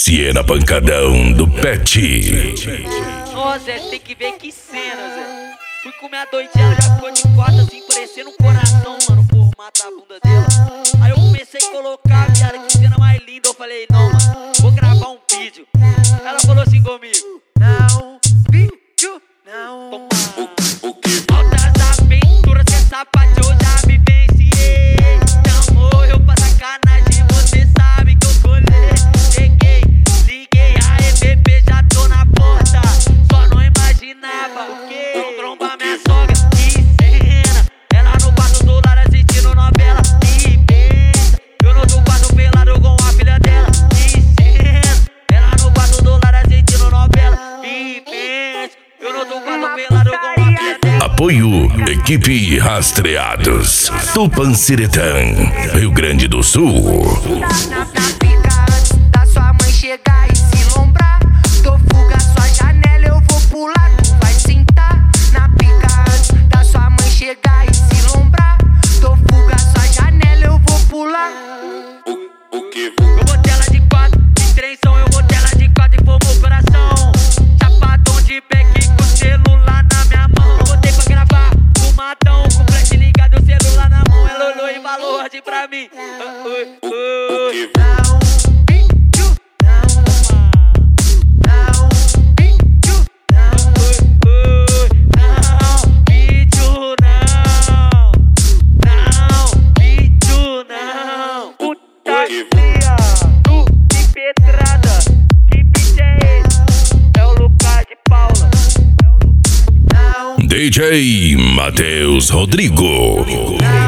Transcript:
Siena Pancadão do Pet. Nossa, Zé, tem que ver que cena, Zé. Fui comer a doidinha, ela já ficou de quatro assim, parecendo um coração, mano, o formato da bunda dela. Aí eu comecei a colocar, viado, que cena mais linda. Eu falei, não, mano, vou gravar um vídeo. Ela falou assim comigo: não, vídeo, não. Altas aventuras, cê sapato, eu já me venciei. Amor, eu pra sacanagem, você sabe que eu colei. Cheguei, liguei, aê, bebê, já tô na porta. Só não imaginava o quê? Vou trombar minha sogra, que cena. Ela no quarto do lado assistindo novela, que pensa. Eu no outro quarto pelado com a filha dela, que cena. Ela no quarto do lado assistindo novela, que pensa. Eu no outro quarto pelado com a filha dela. Apoio Equipe Rastreados Tupanciretã, Rio Grande do Sul. Na pica antes da sua mãe chegar e se lombrar. Tô fuga sua janela, eu vou pular, tu vai sentar. Na pica antes da sua mãe chegar e se lombrar. Tô fuga sua janela, eu vou pular. Eu botei ela de quatro, de trenzão, eu botei ela de quatro e formou o coração. Chapadão de beck com o celular na minha mão. Eu botei pra gravar, fumadão, com o flash ligado, o celular na mão. Ela olhou e falou assim pra mim: não, vídeo, não, vídeo, não, vídeo, não. Puta fria, tu de pedrada, que bicho é esse? É o Lucas de Paula. DJ Matheus Rodrigo.